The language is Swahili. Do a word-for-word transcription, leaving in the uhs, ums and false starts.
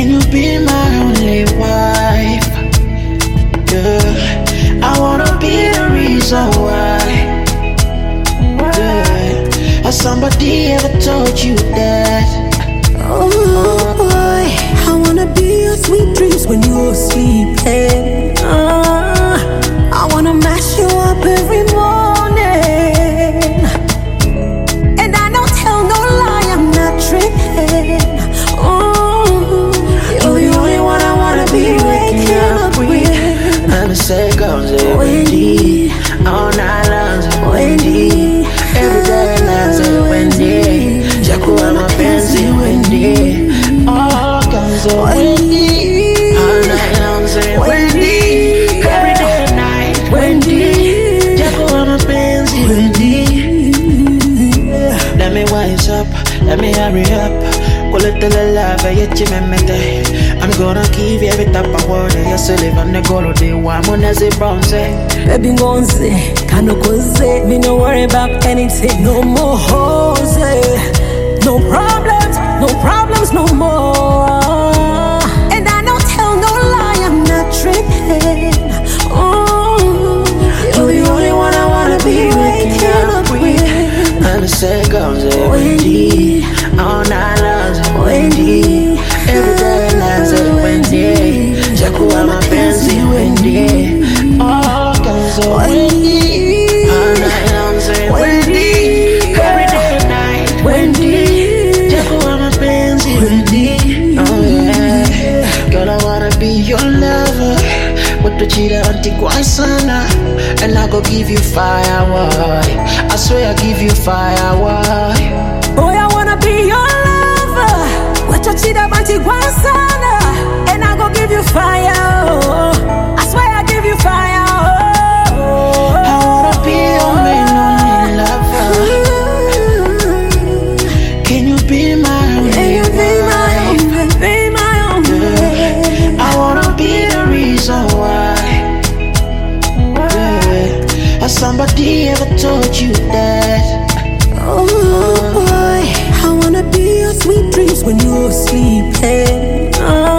Can you be my only wife? Yeah, I wanna be the reason why. Yeah, has somebody ever told you that? Oh boy, I wanna be your sweet dreams when you're sleeping. uh, I wanna mash you up every morning, and I don't tell no lie, I'm not tripping. Oh, you're the only one I wanna be waking up with. I'm say goes it Wendy, all night long say Wendy, every day long say Wendy, Jakuwa mapenzi Wendy, all comes of Wendy, all night long say Wendy, every day night Wendy, Jakuwa mapenzi Wendy. Let me wise up, let me hurry up. I'm gonna give you every type of word. You're still living the goal of the one. I'm gonna say bronze. Baby gonze, kano koze. Me no worry about anything. No more hoes. No problems, no problems no more. And I don't tell no lie, I'm not tripping. Oh, you're the only one I wanna be waking up with. I'm say goes Wendy, all night long say Wendy, every day long say Wendy, Jakuwa mapenzi Wendy, all comes of Wendy, all night long say Wendy, every day night Wendy, Jakuwa mapenzi Wendy. Oh yeah, girl I wanna be your lover, but the cheetah anti sana, and I go give you fire, why? I swear I give you fire, why? Boy, I wanna be your lover. What you cheat about you sana, and I go give you fire. Oh. I swear I give you fire. Oh. I wanna be your main only lover. Can you be my only? Can you be my only? Be my only. Yeah. I wanna be the reason why. Yeah. Has somebody ever told you that? Oh boy, I wanna be your sweet dreams when you're sleeping. Oh.